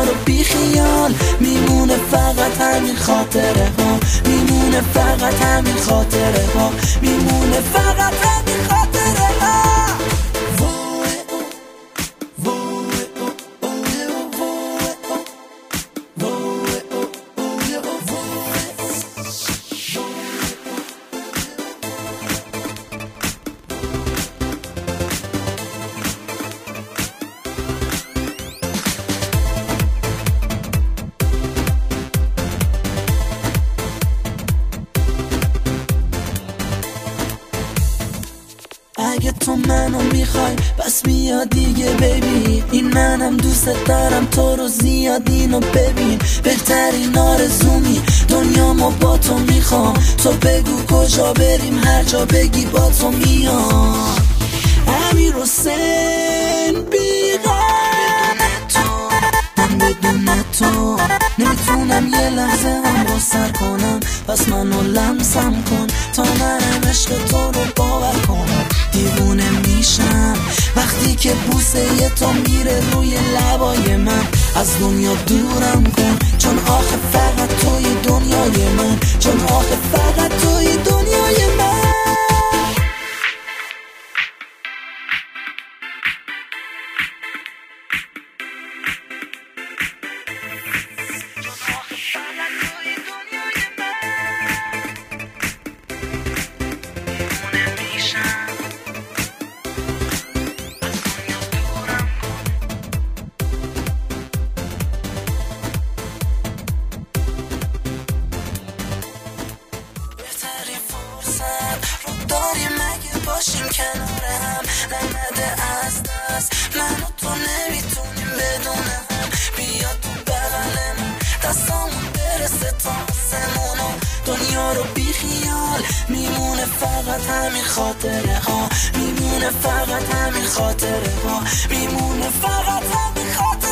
دنیا رو بی خیال. میمونه فقط همین خاطره ها، میمونه فقط همین خاطره ها، میمونه فقط همین خاطره ها. اگه تو منو میخوای پس بیا دیگه بیبی، این منم دوست دارم تو رو زیاد، اینو ببین. بهترین آرزومی دنیامو با تو میخوام، تو بگو کجا بریم هر جا بگی با تو میام. امیر حسین بیغم تو، من بدون تو نمیتونم یه لحظه هم رو سر کنم، پس منو لمسم کن تا منم عشق تو رو باور کنم. دیوونه میشم وقتی که بوسه ی تو میره روی لبای من، از دنیا دورم کن چون آخه فقط توی دنیای من، چون آخه فقط توی دنیای من. داریم مگه باشیم کنار هم، نده از دست من و تو نمیتونیم بدون هم. بیا تو بغلمون دستامون برسه تا آسمون، دنیا رو بی خیال. میمونه فقط همین خاطره ها، میمونه فقط همین خاطره ها، میمونه فقط همین خاطره.